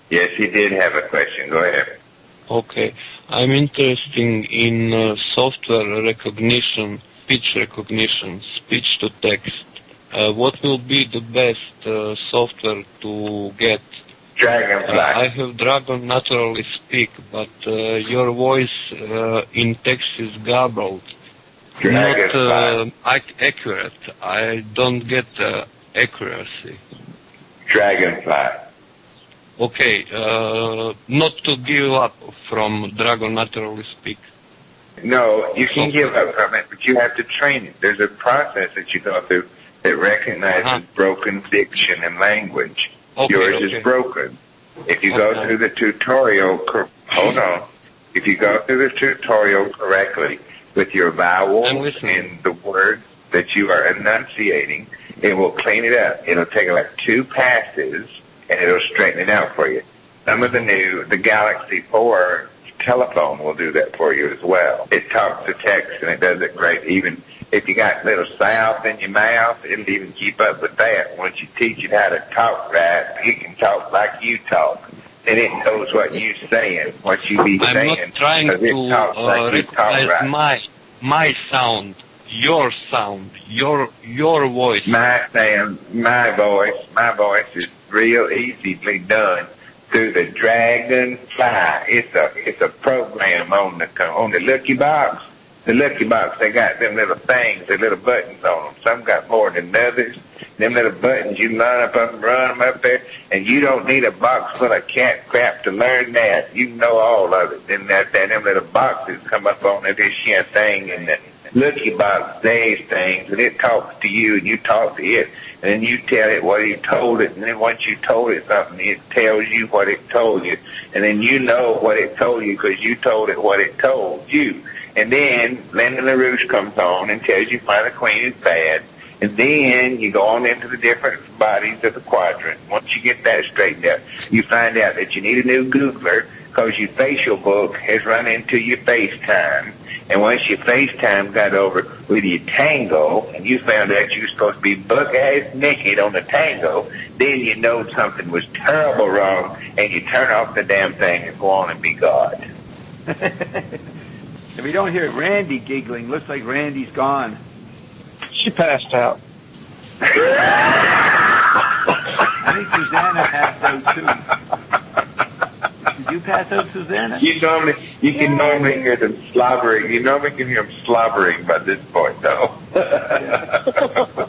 Yes, he did have a question. Go ahead. Okay. I'm interested in software recognition, speech recognition, speech to text. What will be the best software to get? Dragonfly. I have Dragon Naturally Speak, but your voice in text is garbled. Dragonfly. Not accurate. I don't get accuracy. Dragonfly. Okay, not to give up from Dragon Naturally Speak. No, you can give up from it, but you have to train it. There's a process that you go through that recognizes broken diction and language. Yours is broken. If you go through the tutorial, If you go through the tutorial correctly with your vowels and the words that you are enunciating, it will clean it up. It'll take like 2 passes, and it'll straighten it out for you. Some of the Galaxy 4 telephone will do that for you as well. It talks to text, and it does it great. Even if you got little south in your mouth, it'll even keep up with that. Once you teach it how to talk right, it can talk like you talk. And it knows what you're saying, what you be saying. I'm not trying to recognize my sound, your sound, your voice. My voice is real easily done through the Dragonfly. It's a program on the Lucky Box. The Lucky Box, they got them little things, the little buttons on them. Some got more than others. Them little buttons, you line up and run them up there, and you don't need a box full of cat crap to learn that. You know all of it. Then them little boxes come up on this here thing, and the Lucky Box says things, and it talks to you, and you talk to it, and then you tell it what it told it, and then once you told it something, it tells you what it told you, and then you know what it told you because you told it what it told you. And then Linda LaRouche comes on and tells you why the Queen is bad. And then you go on into the different bodies of the quadrant. Once you get that straightened out, you find out that you need a new Googler because your facial book has run into your FaceTime. And once your FaceTime got over with your Tango, and you found out you were supposed to be buck-ass naked on the Tango, then you know something was terrible wrong, and you turn off the damn thing and go on and be God. If we don't hear Randy giggling, looks like Randy's gone. She passed out. I think Susanna passed out too. Did you pass out, Susanna? You can normally hear them slobbering. You normally can hear them slobbering by this point, though.